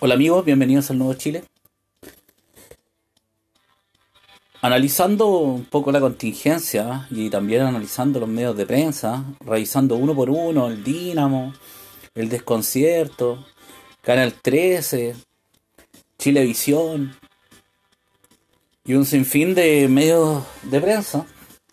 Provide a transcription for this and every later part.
Hola amigos, bienvenidos al Nuevo Chile. Analizando un poco la contingencia y también analizando los medios de prensa, revisando uno por uno el Dínamo, el Desconcierto, Canal 13, Chilevisión y un sinfín de medios de prensa,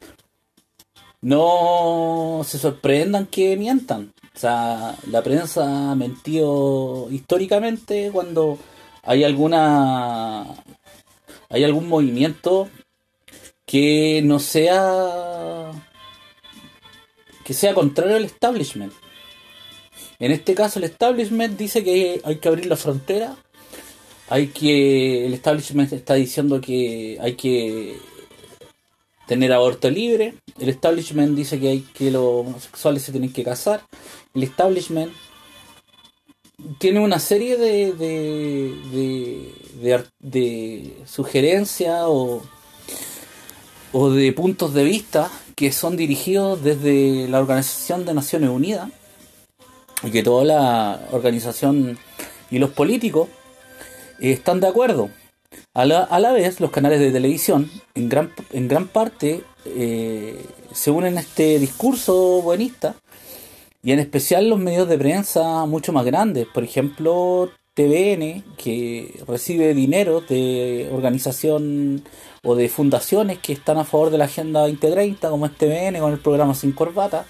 no se sorprendan que mientan. O sea, la prensa ha mentido históricamente cuando hay alguna hay algún movimiento que no sea que sea contrario al establishment. En este caso el establishment dice que hay que abrir la frontera, el establishment está diciendo que hay que tener aborto libre, el establishment dice que hay que los homosexuales se tienen que casar, el establishment tiene una serie de sugerencias o de puntos de vista que son dirigidos desde la Organización de Naciones Unidas y que toda la organización y los políticos están de acuerdo. A la vez, los canales de televisión en gran parte se unen a este discurso buenista y en especial los medios de prensa mucho más grandes. Por ejemplo, TVN, que recibe dinero de organización o de fundaciones que están a favor de la Agenda 2030, como es TVN con el programa Sin Corbata.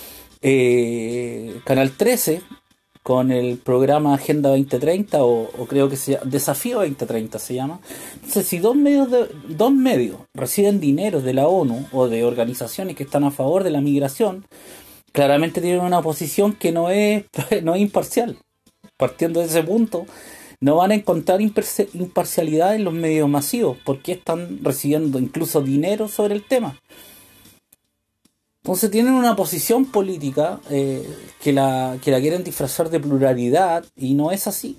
Canal 13 con el programa Agenda 2030 o creo que se llama Desafío 2030 se llama. Entonces, si dos medios reciben dinero de la ONU o de organizaciones que están a favor de la migración, claramente tienen una posición que no es, no es imparcial. Partiendo de ese punto, no van a encontrar imparcialidad en los medios masivos, porque están recibiendo incluso dinero sobre el tema. Entonces tienen una posición política que la quieren disfrazar de pluralidad y no es así.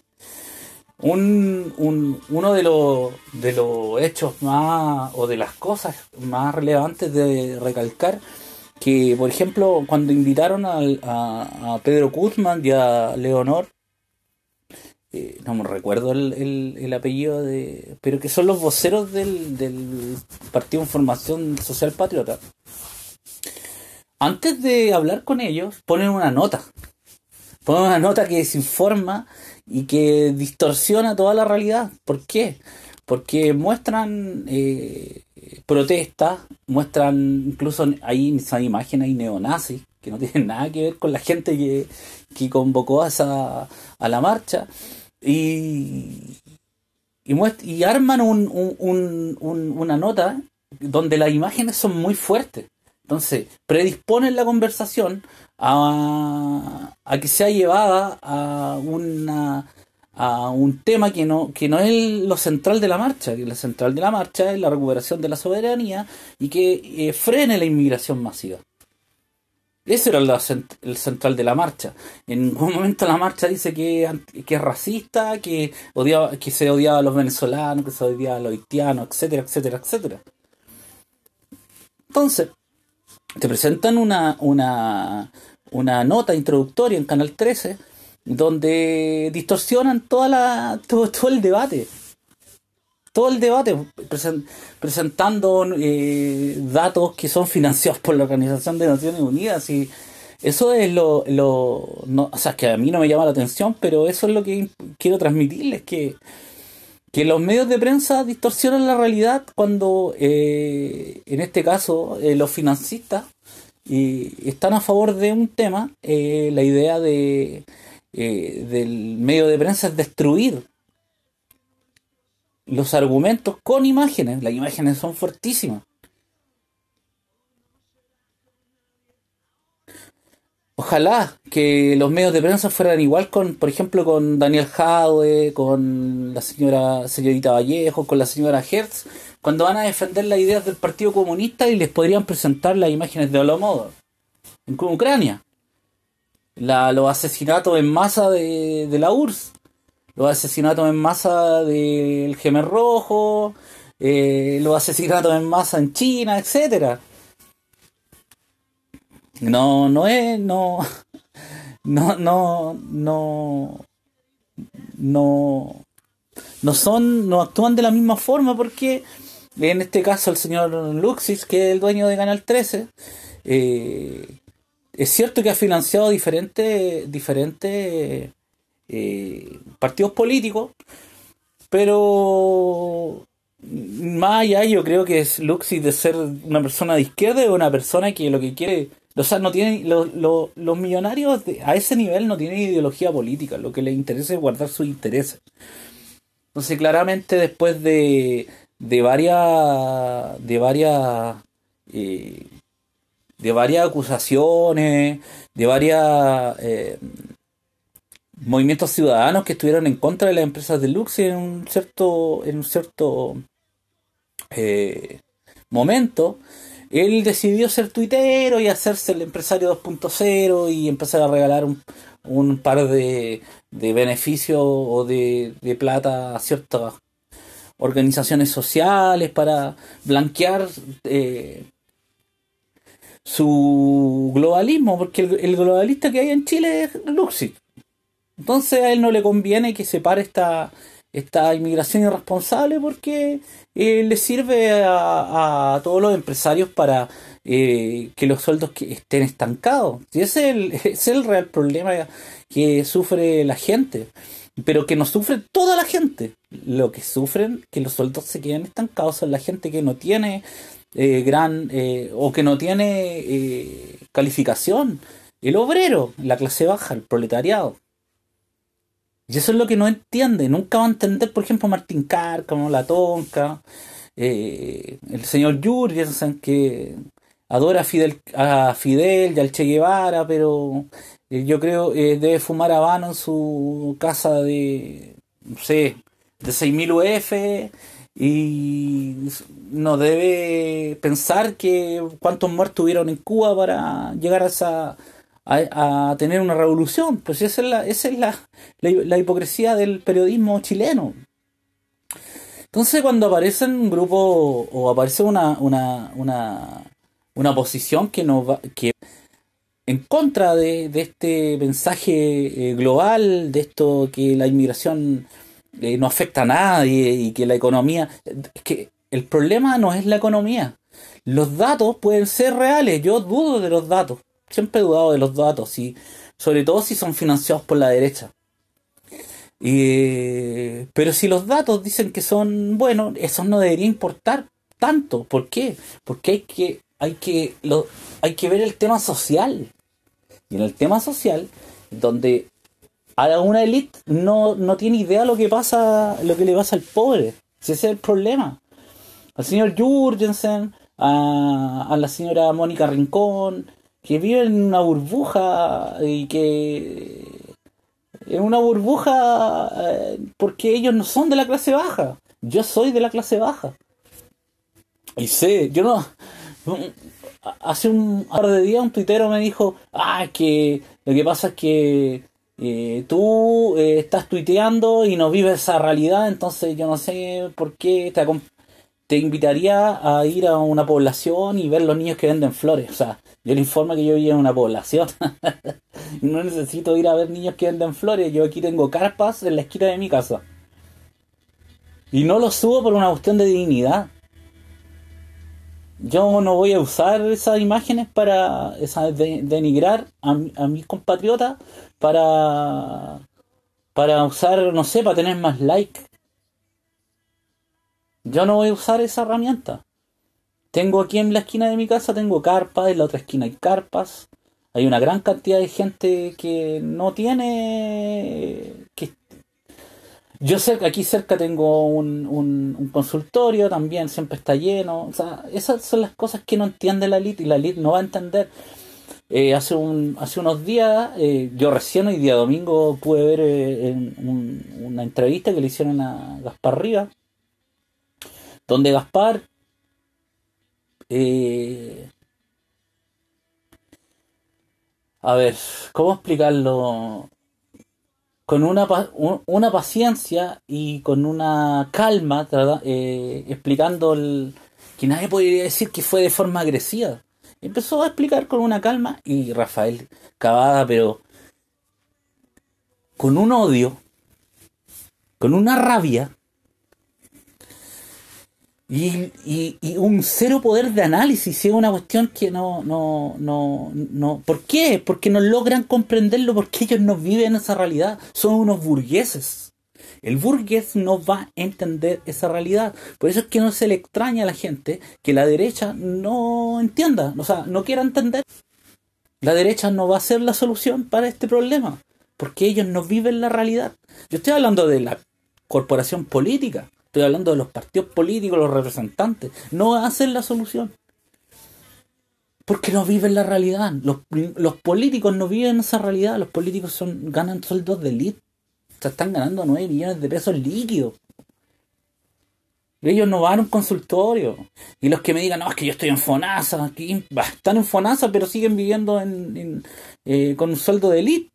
Uno de los hechos más o de las cosas más relevantes de recalcar que, por ejemplo, cuando invitaron a Pedro Guzmán y a Leonor, no me recuerdo el apellido pero que son los voceros del Partido Información Social Patriota. Antes de hablar con ellos, ponen una nota que desinforma y que distorsiona toda la realidad. ¿Por qué? Porque muestran protestas, muestran incluso ahí en esa imagen hay neonazis que no tienen nada que ver con la gente que convocó a la marcha y, y arman una nota donde las imágenes son muy fuertes. Entonces, predisponen la conversación a que sea llevada a un tema que no es lo central de la marcha, que lo central de la marcha es la recuperación de la soberanía y que frene la inmigración masiva. Ese era el central de la marcha. En ningún momento la marcha dice que es racista, que se odiaba a los venezolanos, que se odiaba a los haitianos, etcétera, etcétera, etcétera. Entonces, te presentan una nota introductoria en Canal 13 donde distorsionan todo el debate. Todo el debate, presentando datos que son financiados por la Organización de Naciones Unidas. Y eso es no, o sea, que a mí no me llama la atención, pero eso es lo que quiero transmitirles, que los medios de prensa distorsionan la realidad cuando, en este caso, los financistas están a favor de un tema. La idea del medio de prensa es destruir los argumentos con imágenes. Las imágenes son fuertísimas. Ojalá que los medios de prensa fueran igual por ejemplo, con Daniel Jadwe, con la señorita Vallejo, con la señora Hertz, cuando van a defender las ideas del Partido Comunista y les podrían presentar las imágenes de Holodomor en Ucrania, los asesinatos en masa de la URSS, los asesinatos en masa del Jemer Rojo, los asesinatos en masa en China, etcétera. No, no es, no, no, no, no, no actúan de la misma forma, porque en este caso el señor Luxis, que es el dueño de Canal 13, es cierto que ha financiado diferentes partidos políticos, pero más allá yo creo que es Luxis de ser una persona de izquierda, es una persona que lo que quiere, o sea, no tiene, los millonarios a ese nivel no tienen ideología política, lo que les interesa es guardar sus intereses. Entonces, claramente, después eh, de varias acusaciones, de varias movimientos ciudadanos que estuvieron en contra de las empresas de Lux en un cierto eh, momento, él decidió ser tuitero y hacerse el empresario 2.0 y empezar a regalar un par de beneficios o de plata a ciertas organizaciones sociales para blanquear su globalismo, porque el globalista que hay en Chile es Luxi. Entonces a él no le conviene que se pare esta inmigración irresponsable, porque le sirve a todos los empresarios para que los sueldos que estén estancados. Y ese es el real problema que sufre la gente, pero que no sufre toda la gente. Lo que sufren que los sueldos se queden estancados son la gente que no tiene o que no tiene calificación, el obrero, la clase baja, el proletariado. Y eso es lo que no entiende. Nunca va a entender, por ejemplo, Martín Cárcamo, La Tonca, el señor Jürgensen, que adora a Fidel y al Che Guevara, pero yo creo debe fumar habano en su casa de, no sé, de 6.000 UF, y no debe pensar que cuántos muertos hubieron en Cuba para llegar a tener una revolución. Pues esa es la hipocresía del periodismo chileno. Entonces, cuando aparece un grupo o aparece una posición que en contra de este mensaje global, de esto que la inmigración no afecta a nadie y que la economía... Es que el problema no es la economía. Los datos pueden ser reales. Yo dudo de los datos. Siempre he dudado de los datos, sobre todo si son financiados por la derecha. Pero si los datos dicen que son buenos, eso no debería importar tanto. ¿Por qué? Porque hay que ver el tema social. Y en el tema social, donde a una élite no tiene idea lo que le pasa al pobre. Ese es el problema. Al señor Jürgensen, a la señora Mónica Rincón, que viven en una burbuja y que en una burbuja porque ellos no son de la clase baja. Yo soy de la clase baja. Y sé, yo no... Hace un par de días un tuitero me dijo, que lo que pasa es que tú estás tuiteando y no vives esa realidad, entonces yo no sé por qué te invitaría a ir a una población y ver los niños que venden flores. O sea, yo le informo que yo vivo en una población. No necesito ir a ver niños que venden flores. Yo aquí tengo carpas en la esquina de mi casa. Y no lo subo por una cuestión de dignidad. Yo no voy a usar esas imágenes para denigrar a mis compatriotas para usar, no sé, para tener más like. Yo no voy a usar esa herramienta. Tengo aquí en la esquina de mi casa, tengo carpas, en la otra esquina hay carpas. Hay una gran cantidad de gente que no tiene... Yo sé que aquí cerca tengo un consultorio, también siempre está lleno. O sea, esas son las cosas que no entiende la elite, y la elite no va a entender. Hace unos días, yo recién hoy día domingo pude ver una entrevista que le hicieron a Gaspar Rivas, donde Gaspar a ver, ¿cómo explicarlo? Con una paciencia y con una calma, explicando que nadie podría decir que fue de forma agresiva. Empezó a explicar con una calma, y Rafael Cavada, pero con un odio con una rabia y un cero poder de análisis. Es una cuestión que no. ¿Por qué? Porque no logran comprenderlo, porque ellos no viven esa realidad. Son unos burgueses. El burgués no va a entender esa realidad. Por eso es que no se le extraña a la gente que la derecha no entienda, o sea, no quiera entender. La derecha no va a ser la solución para este problema, porque ellos no viven la realidad. Yo estoy hablando de la corporación política, estoy hablando de los partidos políticos, los representantes. No va a ser la solución, porque no viven la realidad. Los políticos no viven esa realidad. Los políticos ganan sueldos de élite. O sea, están ganando 9 millones de pesos líquidos. Ellos no van a un consultorio. Y los que me digan, no, es que yo estoy en FONASA, aquí, están en FONASA, pero siguen viviendo con un sueldo de élite.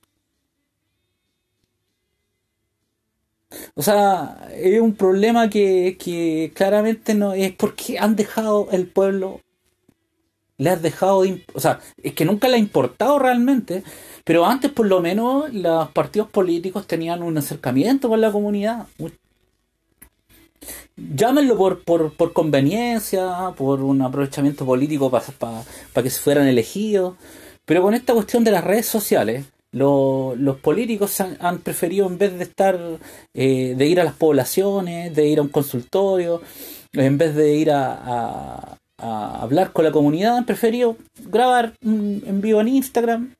O sea, es un problema que claramente no es porque han dejado el pueblo, le has dejado o sea, es que nunca le ha importado realmente, pero antes por lo menos los partidos políticos tenían un acercamiento con la comunidad. Llámenlo por conveniencia, por un aprovechamiento político para que se fueran elegidos. Pero con esta cuestión de las redes sociales, los políticos han preferido, en vez de de ir a las poblaciones, de ir a un consultorio, en vez de ir a hablar con la comunidad, han preferido grabar en vivo en Instagram,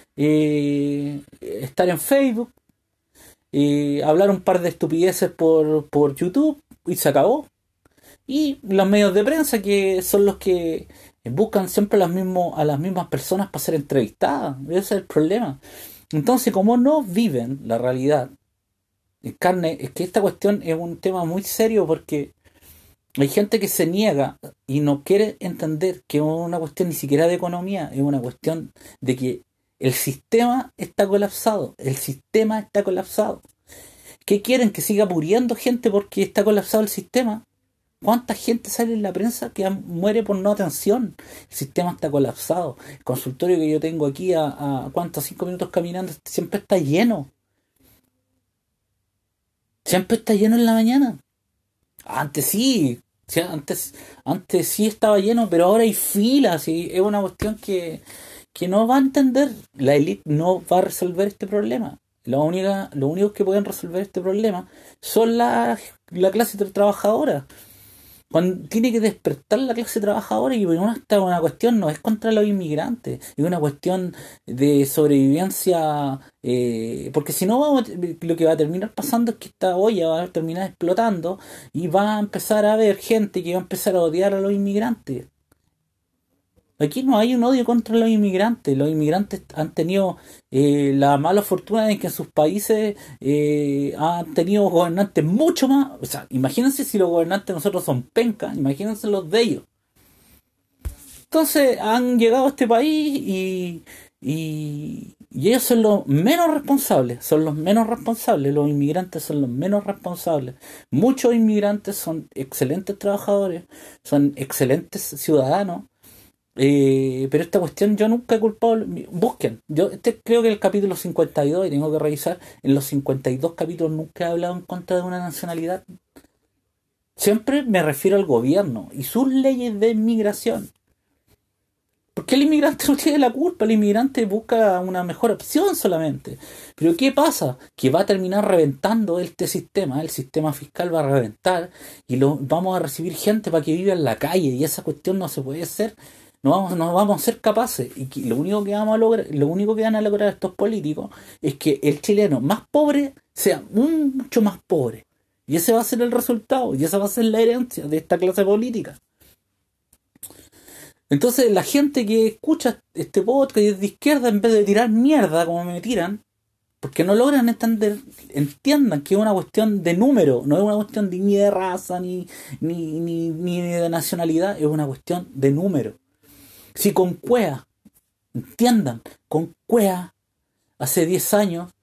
estar en Facebook, hablar un par de estupideces por YouTube y se acabó. Y los medios de prensa, que son los que buscan siempre a las mismas personas para ser entrevistadas. Ese es el problema. Entonces, como no viven la realidad en carne, es que esta cuestión es un tema muy serio, porque hay gente que se niega y no quiere entender que es una cuestión ni siquiera de economía, es una cuestión de que el sistema está colapsado. El sistema está colapsado. ¿Qué quieren? ¿Que siga muriendo gente porque está colapsado el sistema? ¿Cuánta gente sale en la prensa que muere por no atención? El sistema está colapsado. El consultorio que yo tengo aquí ¿cuántos? 5 minutos caminando, siempre está lleno. Siempre está lleno en la mañana. Antes sí. Antes sí estaba lleno, pero ahora hay filas y es una cuestión que no va a entender. La élite no va a resolver este problema. Los únicos que pueden resolver este problema son la clase trabajadora. Cuando tiene que despertar la clase trabajadora, y una cuestión no es contra los inmigrantes, es una cuestión de sobrevivencia, porque si no lo que va a terminar pasando es que esta olla va a terminar explotando y va a empezar a haber gente que va a empezar a odiar a los inmigrantes. Aquí no hay un odio contra los inmigrantes. Los inmigrantes han tenido la mala fortuna de que en sus países han tenido gobernantes mucho más. O sea, imagínense si los gobernantes de nosotros son pencas, imagínense los de ellos. Entonces han llegado a este país y ellos son los menos responsables. Son los menos responsables. Los inmigrantes son los menos responsables. Muchos inmigrantes son excelentes trabajadores, son excelentes ciudadanos. Pero esta cuestión yo nunca he culpado. Busquen, creo que el capítulo 52, y tengo que revisar, en los 52 capítulos nunca he hablado en contra de una nacionalidad. Siempre me refiero al gobierno y sus leyes de inmigración, porque el inmigrante no tiene la culpa. El inmigrante busca una mejor opción solamente. Pero ¿qué pasa? Que va a terminar reventando este sistema. El sistema fiscal va a reventar y vamos a recibir gente para que viva en la calle, y esa cuestión no se puede hacer. No vamos a ser capaces. Y lo único que vamos a lograr, lo único que van a lograr estos políticos es que el chileno más pobre sea mucho más pobre. Y ese va a ser el resultado. Y esa va a ser la herencia de esta clase política. Entonces la gente que escucha este podcast y es de izquierda, en vez de tirar mierda como me tiran, porque no logran entiendan que es una cuestión de número, no es una cuestión ni de raza, ni de nacionalidad, es una cuestión de número. Si con Cuea, entiendan, con Cuea, hace 10 años,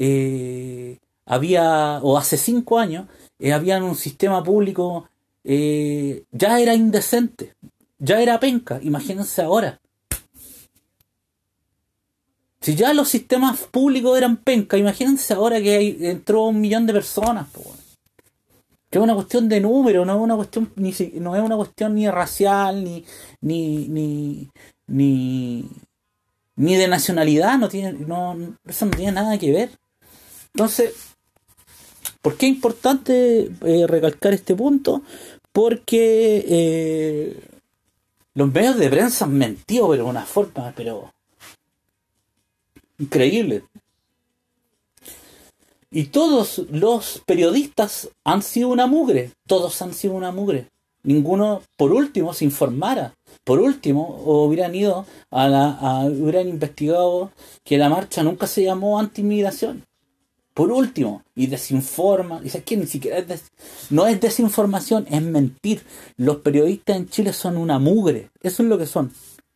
o hace 5 años, había un sistema público, ya era indecente, ya era penca, imagínense ahora. Si ya los sistemas públicos eran penca, imagínense ahora que entró 1 millón de personas, po, weón. Que es una cuestión de número, no es una cuestión no es una cuestión ni racial, ni, ni, ni, ni de nacionalidad, eso no tiene nada que ver. Entonces, ¿por qué es importante recalcar este punto? Porque los medios de prensa han mentido, pero de una forma, pero increíble. Y todos los periodistas han sido una mugre. Todos han sido una mugre. Ninguno, por último, se informara. Por último, hubieran ido hubieran investigado que la marcha nunca se llamó anti-inmigración. Por último, y desinforma. Y sabes que ni siquiera no es desinformación, es mentir. Los periodistas en Chile son una mugre. Eso es lo que son.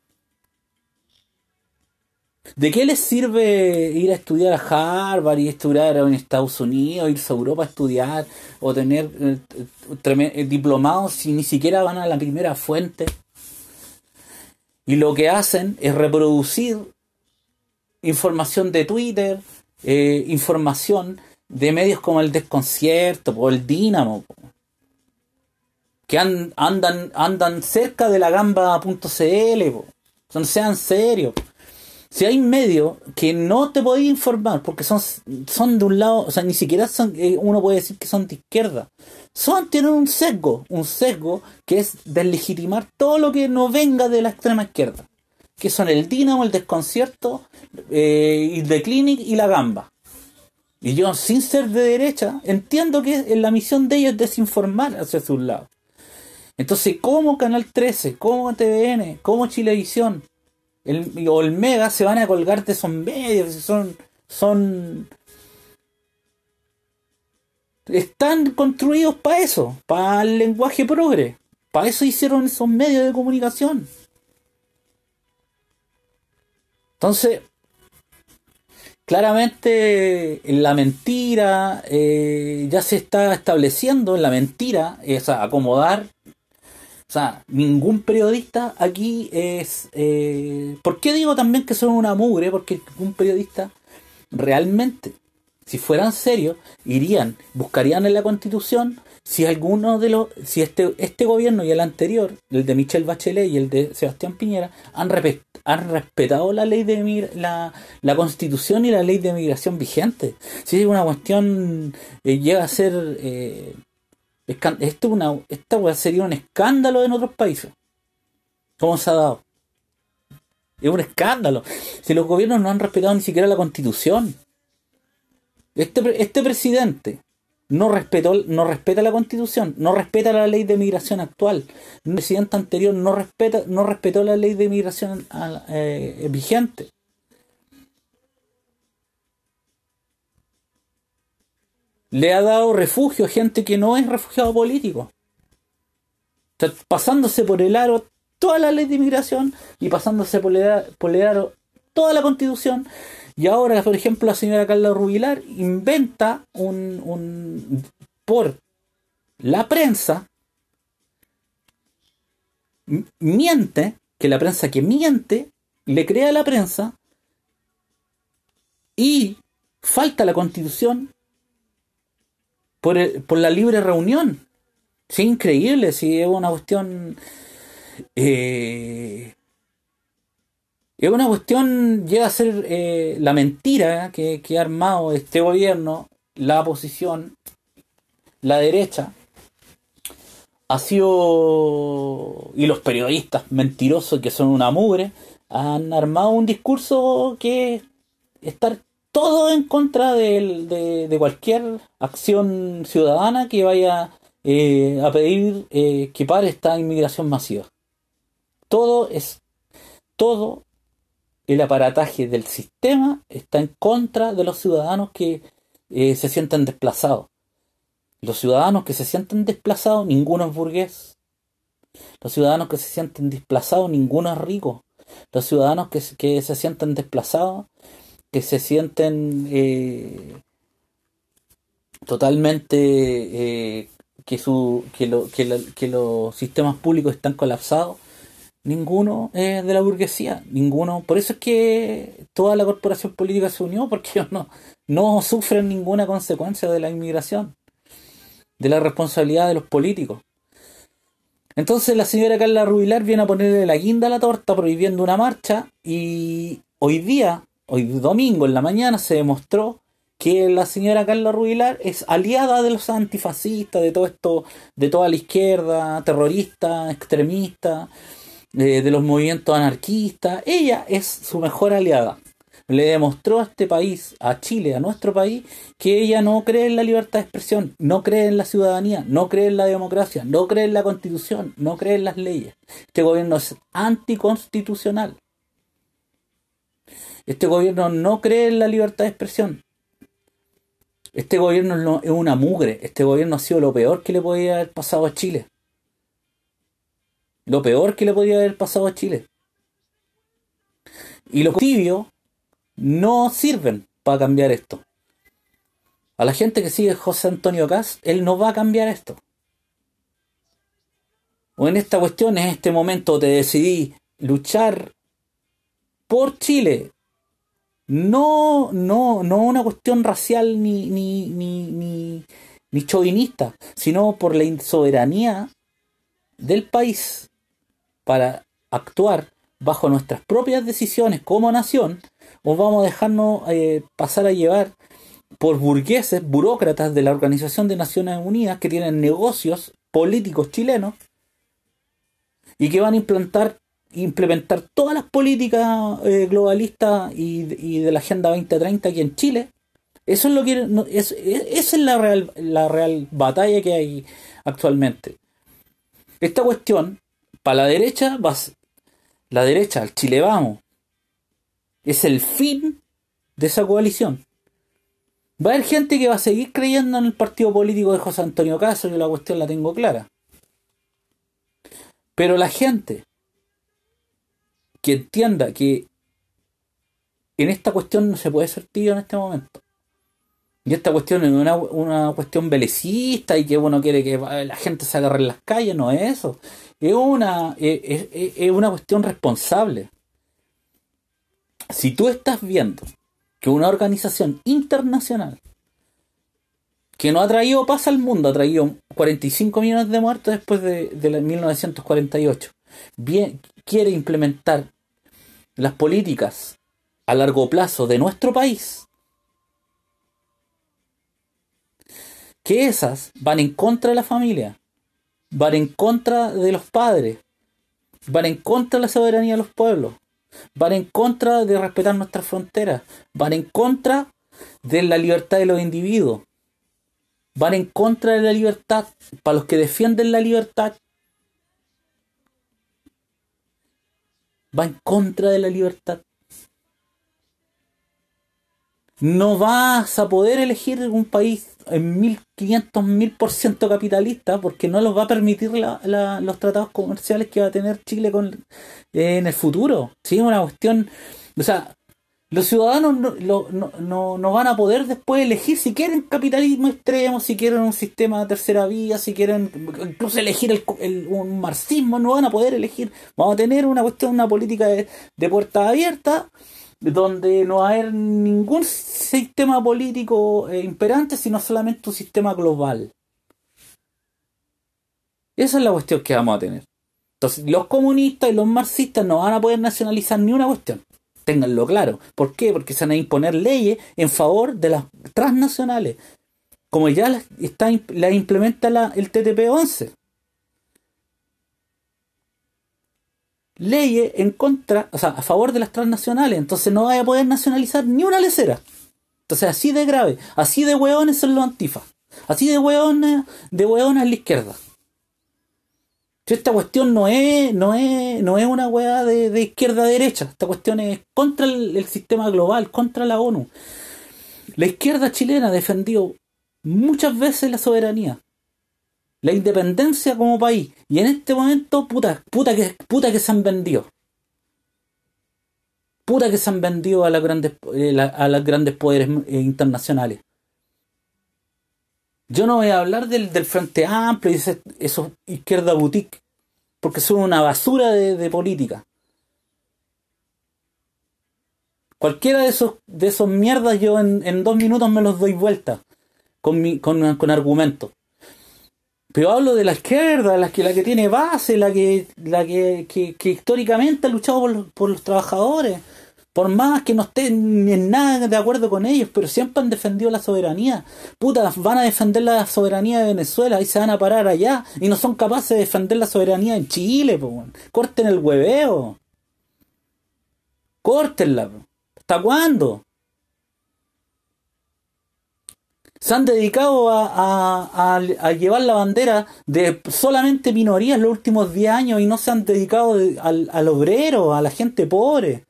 ¿De qué les sirve ir a estudiar a Harvard y estudiar en Estados Unidos, irse a Europa a estudiar o tener diplomados si ni siquiera van a la primera fuente? Y lo que hacen es reproducir información de Twitter, información de medios como El Desconcierto o El Dínamo, que andan cerca de la gamba.cl. No sean serios. Si hay medios que no te podéis informar porque son de un lado, o sea, ni siquiera son, uno puede decir que son de izquierda. Tienen un sesgo que es deslegitimar todo lo que no venga de la extrema izquierda. Que son El Dínamo, El Desconcierto, y The Clinic y La Gamba. Y yo, sin ser de derecha, entiendo que la misión de ellos es desinformar hacia su lado. Entonces, ¿cómo Canal 13, cómo TVN, cómo Chilevisión o el Mega se van a colgar de esos medios? Están construidos para eso, para el lenguaje progre. Para eso hicieron esos medios de comunicación. Entonces, claramente la mentira ya se está estableciendo en la mentira, es acomodar. O sea, ningún periodista aquí es... ¿Por qué digo también que son una mugre? Porque un periodista realmente, si fueran serios, buscarían en la Constitución si este gobierno y el anterior, el de Michelle Bachelet y el de Sebastián Piñera, han respetado la ley de la Constitución y la ley de migración vigente. Si es una cuestión, llega a ser... esta sería un escándalo en otros países. ¿Cómo se ha dado? Es un escándalo. Si los gobiernos no han respetado ni siquiera la Constitución. Este presidente no respeta la Constitución, no respeta la ley de migración actual. El presidente anterior no respetó la ley de migración vigente. Le ha dado refugio a gente que no es refugiado político. Está pasándose por el aro toda la ley de inmigración y pasándose por el aro toda la Constitución. Y ahora, por ejemplo, la señora Carla Rubilar inventa por la prensa, miente, que la prensa que miente, le crea a la prensa y falta la Constitución por la libre reunión. Sí, increíble, sí, es una cuestión... es una cuestión, llega a ser la mentira que ha armado este gobierno, la oposición, la derecha, ha sido, y los periodistas mentirosos que son una mugre, han armado un discurso que es estar todo en contra de cualquier acción ciudadana que vaya a pedir que pare esta inmigración masiva. Todo el aparataje del sistema está en contra de los ciudadanos que se sienten desplazados. Los ciudadanos que se sienten desplazados, ninguno es burgués. Los ciudadanos que se sienten desplazados, ninguno es rico. Los ciudadanos que se sienten desplazados, que se sienten totalmente que los sistemas públicos están colapsados, ninguno es de la burguesía, ninguno. Por eso es que toda la corporación política se unió, porque ellos no sufren ninguna consecuencia de la inmigración, de la responsabilidad de los políticos. Entonces la señora Carla Rubilar viene a ponerle la guinda a la torta prohibiendo una marcha, y hoy domingo en la mañana, se demostró que la señora Carla Rubilar es aliada de los antifascistas, de todo esto, de toda la izquierda, terrorista, extremista, de los movimientos anarquistas. Ella es su mejor aliada. Le demostró a este país, a Chile, a nuestro país, que ella no cree en la libertad de expresión, no cree en la ciudadanía, no cree en la democracia, no cree en la constitución, no cree en las leyes. Este gobierno es anticonstitucional. Este gobierno no cree en la libertad de expresión. Este gobierno es una mugre. Este gobierno ha sido lo peor que le podía haber pasado a Chile. Lo peor que le podía haber pasado a Chile. Y los tibios no sirven para cambiar esto. A la gente que sigue José Antonio Kast, él no va a cambiar esto. O en esta cuestión, en este momento te decidí luchar por Chile. No una cuestión racial ni chauvinista, sino por la soberanía del país para actuar bajo nuestras propias decisiones como nación, o vamos a dejarnos pasar a llevar por burgueses, burócratas de la Organización de Naciones Unidas que tienen negocios políticos chilenos y que van a implementar todas las políticas globalistas y de la Agenda 2030 aquí en Chile. Eso es lo que esa es la real batalla que hay actualmente. Esta cuestión, para la derecha, el Chile Vamos, es el fin de esa coalición. Va a haber gente que va a seguir creyendo en el partido político de José Antonio Kast, yo la cuestión la tengo clara. Pero la gente que entienda que en esta cuestión no se puede ser tibio en este momento. Y esta cuestión es una cuestión belicista y que uno quiere que la gente se agarre en las calles, no es eso. Es una cuestión responsable. Si tú estás viendo que una organización internacional que no ha traído paz al mundo, ha traído 45 millones de muertos después de 1948, bien, quiere implementar las políticas a largo plazo de nuestro país, que esas van en contra de la familia, van en contra de los padres, van en contra de la soberanía de los pueblos, van en contra de respetar nuestras fronteras, van en contra de la libertad de los individuos, van en contra de la libertad, para los que defienden la libertad, va en contra de la libertad. No vas a poder elegir un país en 1500, 1000% capitalista, porque no los va a permitir los tratados comerciales que va a tener Chile en el futuro. Sí, es una cuestión. O sea, los ciudadanos no van a poder después elegir si quieren capitalismo extremo, si quieren un sistema de tercera vía, si quieren incluso elegir un marxismo, no van a poder elegir. Vamos a tener una cuestión, una política de puertas abiertas, donde no va a haber ningún sistema político imperante, sino solamente un sistema global. Esa es la cuestión que vamos a tener. Entonces, los comunistas y los marxistas no van a poder nacionalizar ni una cuestión. Ténganlo claro. ¿Por qué? Porque se van a imponer leyes en favor de las transnacionales, como ya la implementa el TTP-11. Leyes en contra, o sea, a favor de las transnacionales. Entonces no vaya a poder nacionalizar ni una lecera. Entonces así de grave, así de hueones son los antifas, así de hueones es la izquierda. Esta cuestión no es una hueá de izquierda a derecha. Esta cuestión es contra el sistema global, contra la ONU. La izquierda chilena ha defendido muchas veces la soberanía, la independencia como país, y en este momento puta que se han vendido. Puta que se han vendido a los grandes poderes internacionales. Yo no voy a hablar del Frente Amplio y eso izquierda boutique. porque son una basura de política. Cualquiera de esos mierdas yo en 2 minutos me los doy vuelta con argumentos. Pero hablo de la izquierda, la que tiene base, que históricamente ha luchado por los trabajadores. Por más que no estén en nada de acuerdo con ellos, pero siempre han defendido la soberanía. Puta, van a defender la soberanía de Venezuela y se van a parar allá. Y no son capaces de defender la soberanía en Chile, po. Corten el hueveo. Córtenla, po. ¿Hasta cuándo? Se han dedicado a llevar la bandera de solamente minorías los últimos 10 años y no se han dedicado al obrero, a la gente pobre.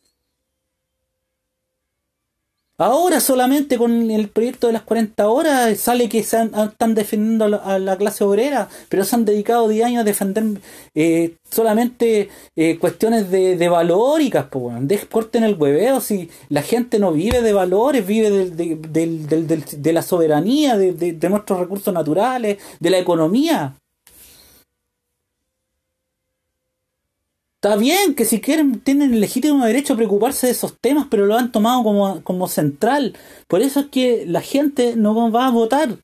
Ahora solamente con el proyecto de las 40 horas sale que están defendiendo a la clase obrera, pero se han dedicado 10 años a defender solamente cuestiones de valóricas. Pues, bueno. Corten el hueveo, si la gente no vive de valores, vive de la soberanía, de nuestros recursos naturales, de la economía. Está bien que si quieren tienen el legítimo derecho a preocuparse de esos temas, pero lo han tomado como central. Por eso es que la gente no va a votar.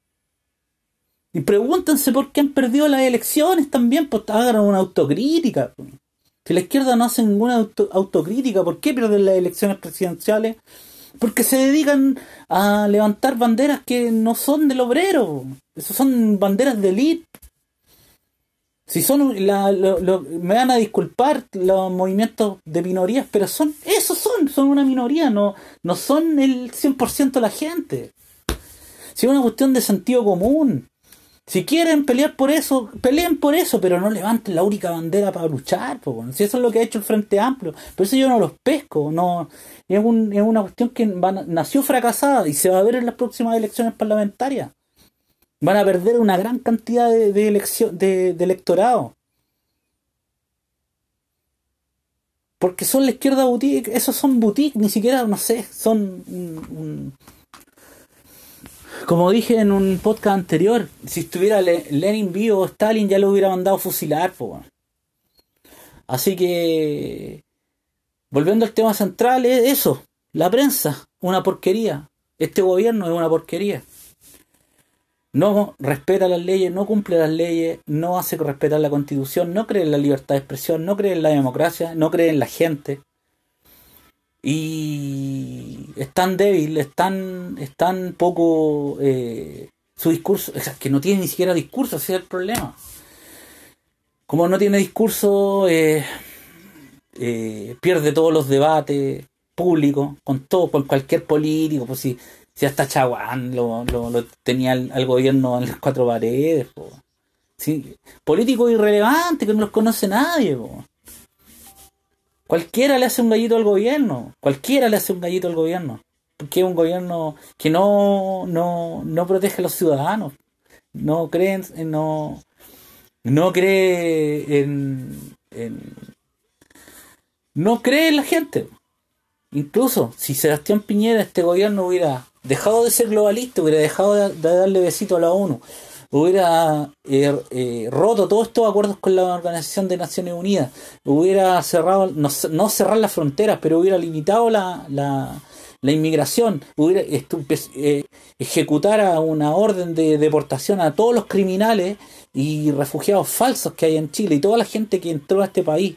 Y pregúntense por qué han perdido las elecciones también, pues hagan una autocrítica. Si la izquierda no hace ninguna autocrítica, ¿por qué pierden las elecciones presidenciales? Porque se dedican a levantar banderas que no son del obrero. Esas son banderas de élite. Si son me van a disculpar los movimientos de minorías, pero son una minoría, no son el 100% de la gente. Si es una cuestión de sentido común. Si quieren pelear por eso, peleen por eso, pero no levanten la única bandera para luchar. Si eso es lo que ha hecho el Frente Amplio. Por eso yo no los pesco. No, es una cuestión que nació fracasada y se va a ver en las próximas elecciones parlamentarias. Van a perder una gran cantidad de electorado. Porque son la izquierda boutique, esos son boutique, ni siquiera, no sé, son... Como dije en un podcast anterior, si estuviera Lenin vivo o Stalin ya lo hubiera mandado a fusilar, po. Así que, volviendo al tema central, es eso, la prensa, una porquería. Este gobierno es una porquería. No respeta las leyes, no cumple las leyes, no hace respetar la Constitución, no cree en la libertad de expresión, no cree en la democracia, no cree en la gente. Y es tan débil, es tan poco su discurso, o sea, que no tiene ni siquiera discurso, ese es el problema. Como no tiene discurso, pierde todos los debates públicos, con cualquier político, pues si hasta Chaguán lo tenía al gobierno en las 4 paredes, po. Sí, políticos irrelevantes que no los conoce nadie, po. Cualquiera le hace un gallito al gobierno, porque es un gobierno que no protege a los ciudadanos, no cree no cree en la gente. Incluso si Sebastián Piñera, este gobierno, hubiera dejado de ser globalista, hubiera dejado de darle besito a la ONU, hubiera roto todos estos acuerdos con la Organización de Naciones Unidas, hubiera cerrado, no cerrar las fronteras, pero hubiera limitado la inmigración, hubiera ejecutara una orden de deportación a todos los criminales y refugiados falsos que hay en Chile y toda la gente que entró a este país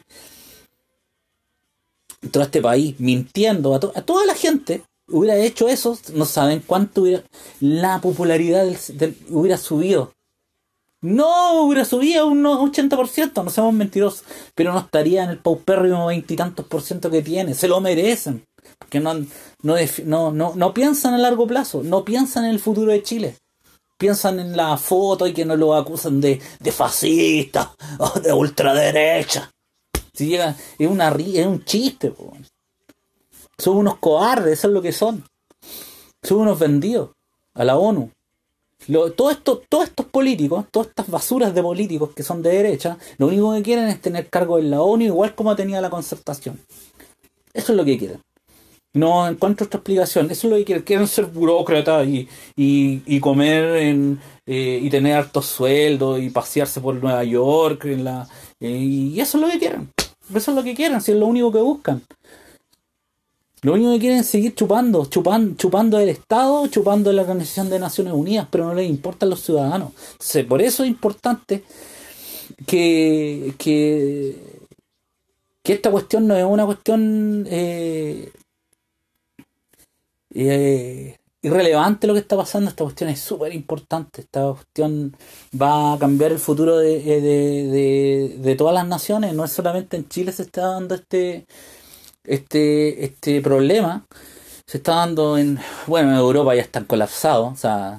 mintiendo a toda la gente, hubiera hecho eso, no saben cuánto la popularidad hubiera subido. No hubiera subido un 80%, no seamos mentirosos, pero no estaría en el paupérrimo 20 y tantos % que tiene. Se lo merecen, porque no piensan a largo plazo, no piensan en el futuro de Chile. Piensan en la foto y que no lo acusan de fascista o de ultraderecha. Si llega, es un chiste, po. Son unos cobardes, eso es lo que son. Son unos vendidos a la ONU. Todos estos políticos, todas estas basuras de políticos que son de derecha, lo único que quieren es tener cargo en la ONU, igual como tenía la Concertación. Eso es lo que quieren. No encuentro otra explicación. Eso es lo que quieren. Quieren ser burócratas y comer y tener altos sueldos y pasearse por Nueva York. Y eso es lo que quieren. Eso es lo que quieren, si es lo único que buscan. Lo único que quieren es seguir chupando el Estado, chupando la Organización de Naciones Unidas, pero no les importan los ciudadanos. Entonces, por eso es importante que, que, que esta cuestión no es una cuestión irrelevante lo que está pasando. Esta cuestión es súper importante. Esta cuestión va a cambiar el futuro de todas las naciones. No es solamente en Chile se está dando este problema. Se está dando bueno, en Europa ya están colapsados. O sea,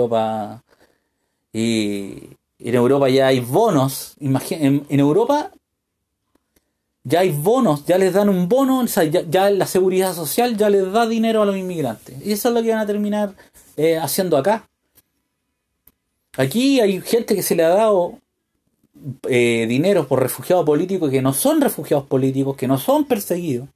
en Europa ya hay bonos. En Europa ya hay bonos, ya les dan un bono, o sea, ya la seguridad social ya les da dinero a los inmigrantes. Y eso es lo que van a terminar haciendo acá. Aquí hay gente que se le ha dado dinero por refugiados políticos que no son refugiados políticos, que no son perseguidos.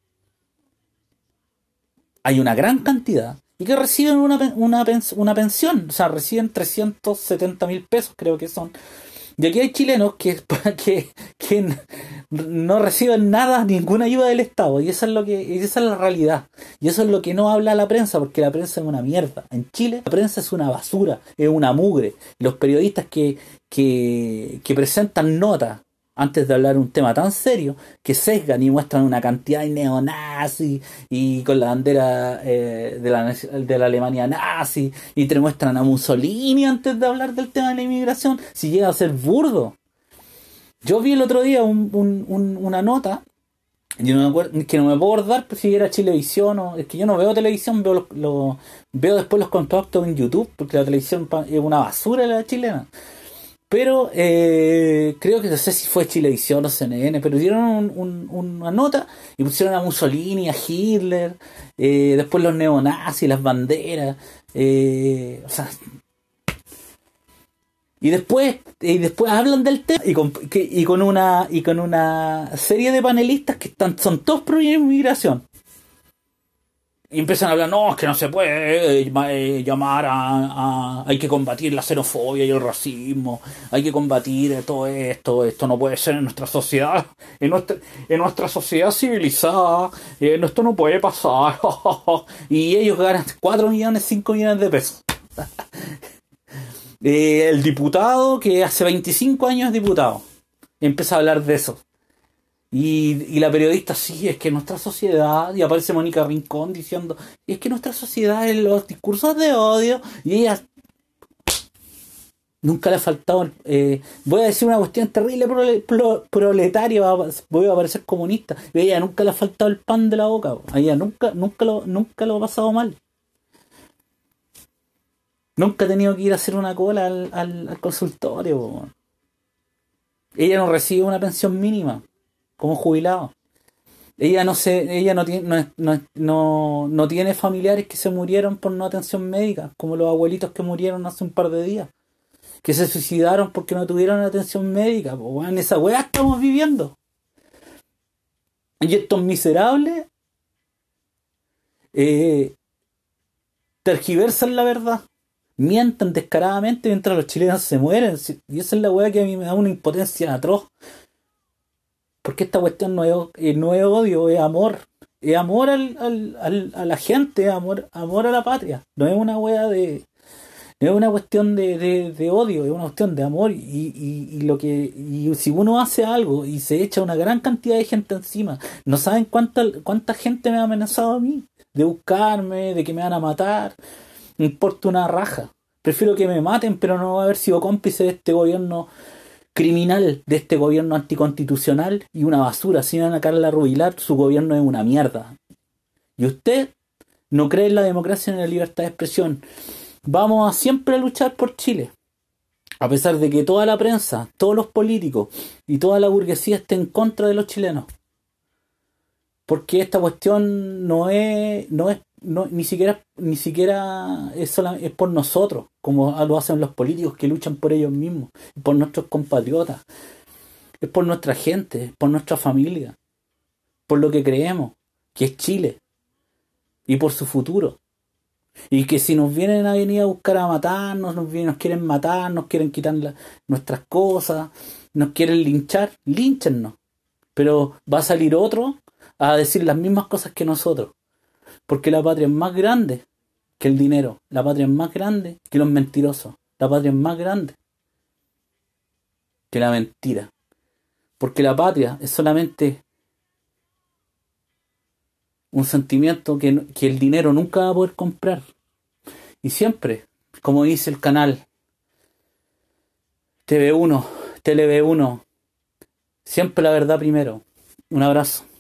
Hay una gran cantidad y que reciben una pensión, o sea, reciben 370.000 pesos, creo que son. Y aquí hay chilenos que no reciben nada, ninguna ayuda del Estado. Y esa es la realidad. Y eso es lo que no habla la prensa, porque la prensa es una mierda. En Chile la prensa es una basura, es una mugre. Los periodistas que presentan notas antes de hablar un tema tan serio, que sesgan y muestran una cantidad de neonazis y con la bandera de la Alemania nazi, y te muestran a Mussolini antes de hablar del tema de la inmigración, si llega a ser burdo. Yo vi el otro día una nota, yo no me acuerdo, que no me puedo acordar si era Chilevisión o... Es que yo no veo televisión, veo después los contactos en YouTube, porque la televisión es una basura la chilena. Pero creo que no sé si fue Chilevisión o CNN, pero dieron una nota y pusieron a Mussolini, a Hitler, después los neonazis, las banderas, o sea, y después hablan del tema y con una serie de panelistas que son todos pro inmigración. Y empiezan a hablar, no, es que no se puede llamar hay que combatir la xenofobia y el racismo, hay que combatir todo esto no puede ser en nuestra sociedad, en nuestra sociedad civilizada, esto no puede pasar. Y ellos ganan 4 millones, 5 millones de pesos. El diputado, que hace 25 años es diputado, empieza a hablar de eso. Y la periodista, sí, es que nuestra sociedad, y aparece Mónica Rincón diciendo, es que nuestra sociedad en los discursos de odio, y ella nunca le ha faltado, voy a decir una cuestión terrible proletaria, voy a parecer comunista, y a ella nunca le ha faltado el pan de la boca, a ella nunca lo ha pasado mal. Nunca ha tenido que ir a hacer una cola al consultorio. Ella no recibe una pensión mínima como jubilado. Ella no tiene familiares que se murieron por no atención médica, como los abuelitos que murieron hace un par de días, que se suicidaron porque no tuvieron atención médica. Pues bueno, en esa weá estamos viviendo. Y estos miserables tergiversan la verdad, mientan descaradamente mientras los chilenos se mueren. Y esa es la weá que a mí me da una impotencia atroz. Porque esta cuestión no es odio, es amor. Es amor a la gente, es amor a la patria. No es una weá no es una cuestión de odio, es una cuestión de amor. Y si uno hace algo y se echa una gran cantidad de gente encima, no saben cuánta gente me ha amenazado a mí, de buscarme, de que me van a matar. Me importa una raja. Prefiero que me maten, pero no haber sido cómplice de este gobierno criminal, de este gobierno anticonstitucional y una basura. Si van a Carla Rubilar, su gobierno es una mierda. Y usted no cree en la democracia ni en la libertad de expresión. Vamos a siempre luchar por Chile, a pesar de que toda la prensa, todos los políticos y toda la burguesía esté en contra de los chilenos. Porque esta cuestión ni siquiera es por nosotros, como lo hacen los políticos que luchan por ellos mismos, por nuestros compatriotas, es por nuestra gente, por nuestra familia, por lo que creemos, que es Chile. y por su futuro. Y que si nos vienen a venir a buscar a matarnos, nos quieren matar, nos quieren quitar nuestras cosas, nos quieren linchar, línchennos. Pero va a salir otro a decir las mismas cosas que nosotros. Porque la patria es más grande que el dinero. La patria es más grande que los mentirosos. La patria es más grande que la mentira. Porque la patria es solamente un sentimiento que el dinero nunca va a poder comprar. Y siempre, como dice el canal TV1, TLV1, siempre la verdad primero. Un abrazo.